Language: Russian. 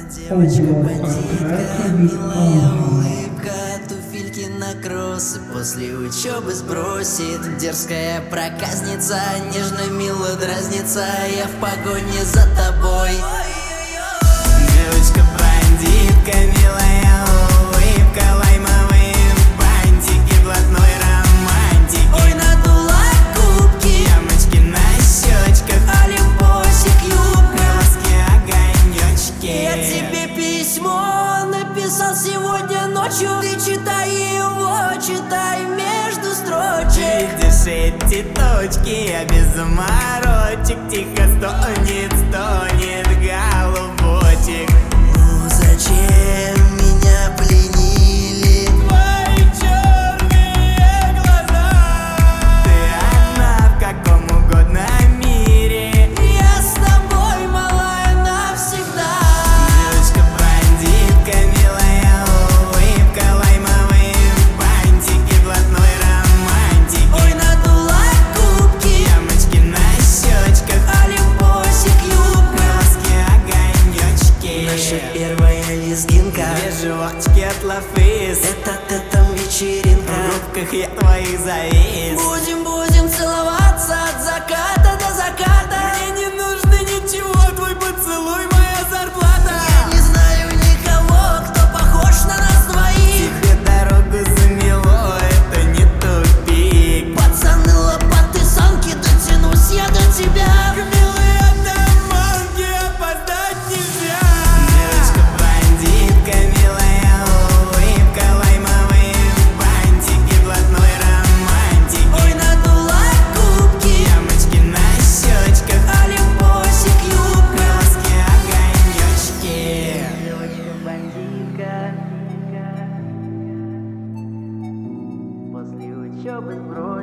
Девочка-бандитка, милая улыбка, туфельки на кроссы после учебы сбросит. Дерзкая проказница, нежно мило дразнится, я в погоне за тобой. Девочка-бандитка, милая улыбка, лаймовые бантики, блатной романтики. Ой, надула губки, ямочки на щечках, олимпосик, юбка, глазки, огонечки. Я тебе письмо написал сегодня ночью, ты читай его, читай между строчек. Видишь эти точки, я без заморочек, тихо стонет, стонет голубочек. Ну зачем меня пленили твои черные глаза? Ты одна в каком угодно мире, я с тобой, малая, навсегда. Девочка-бандитка, милая улыбка, лаймовые бантики, блатной романтики. Ой, надула губки, ямочки на щечках, олимпосик, юбка, глазки, огонечки. Наша первая лезгинка, две животики от лафис, это там вечеринка, в рубках я твоих завис. Будем целоваться от заката до заката. Мне не нужно ничего, твой поцелуй моя зарплата. Я не знаю никого, кто похож на нас двоих. Тебе дорогу замело, это не тупик. Пацаны, лопаты, санки, дотянусь я до тебя. Милые доманки, опоздать нельзя. Девочка-бандитка, милая улыбка, лаймовые бантики, блатной романтики. Ой, надула губки, ямочки на щечках, олимпосик, юбка, глазки, огонечки. Девочка-бандитка, после учебы сбросит.